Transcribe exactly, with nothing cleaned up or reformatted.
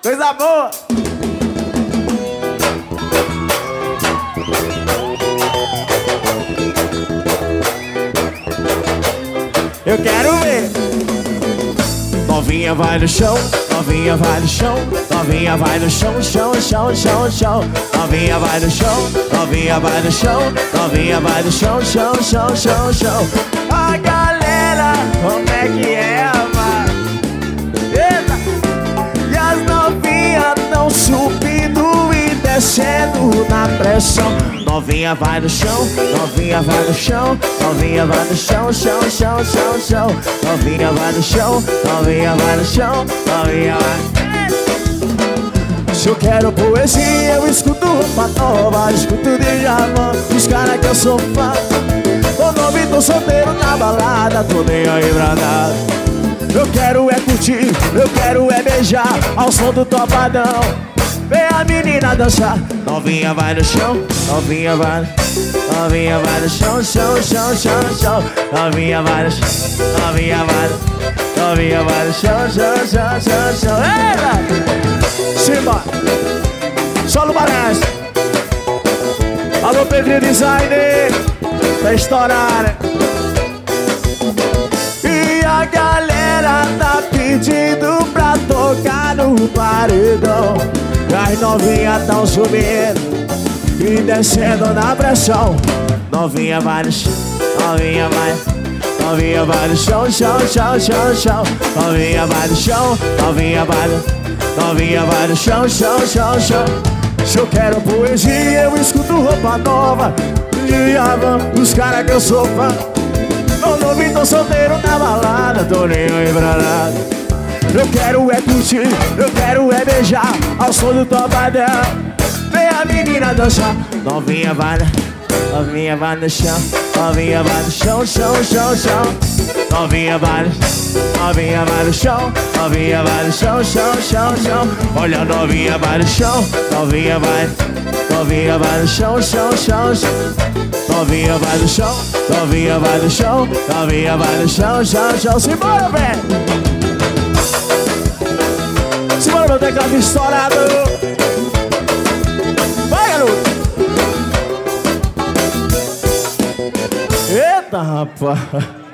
Coisa boa. Eu quero ver. Novinha vai no chão, novinha vai no chão, novinha vai no chão, chão, chão, chão, chão. Novinha vai no chão, novinha vai no chão, novinha vai no chão, chão, chão, chão, chão. A galera, como é que é, mano? Eita! E as novinhas tão subindo e descendo na pressão. Novinha vai no chão, novinha vai no chão, novinha vai no chão, chão, chão, chão, chão. Novinha vai no chão, novinha vai no chão, novinha vai. Se eu quero poesia, eu escuto roupa nova, escuto Djavan, os caras que eu sou fã. Tô novo e tô solteiro na balada, tô nem aí pra nada. Eu quero é curtir, eu quero é beijar ao som do Topladão. Vem a menina dançar. Novinha vai no chão, novinha vai, novinha vai no chão, chão, chão, chão, chão. Novinha vai no chão, novinha vai, novinha vai no chão, chão, chão, chão, chão. Eita! Simba! Solo Barés. Alô, Pedrinho Designer. Pra estourar. E a galera tá pedindo pra tocar no paredão. As novinhas tão subindo e descendo na pressão. Novinha vai no chão, novinha vai, novinha vai no chão, chão, chão, chão, chão. Novinha vai no chão, novinha vai no, novinha vai no chão, chão, chão, chão. Se eu quero poesia, eu escuto roupa nova, Djavan, os caras que eu sou fã. Tô novinho, tô solteiro na balada, tô nem aí pra nada. Eu quero é curtir, eu quero é beijar ao som do Topladão. Vem a menina dançar. Novinha vai, novinha vai no chão, novinha vai no chão, chão, chão, chão. Novinha vai, novinha vai no chão, novinha vai no chão, chão, chão, chão. Olha, novinha vai no chão, novinha vai, novinha vai no chão, chão, chão, chão. Novinha vai no chão, novinha vai no chão, novinha vai no chão, chão, chão. Simbora, velho! Simbora, meu teclado estourado. Vai, garoto. Eita, rapaz.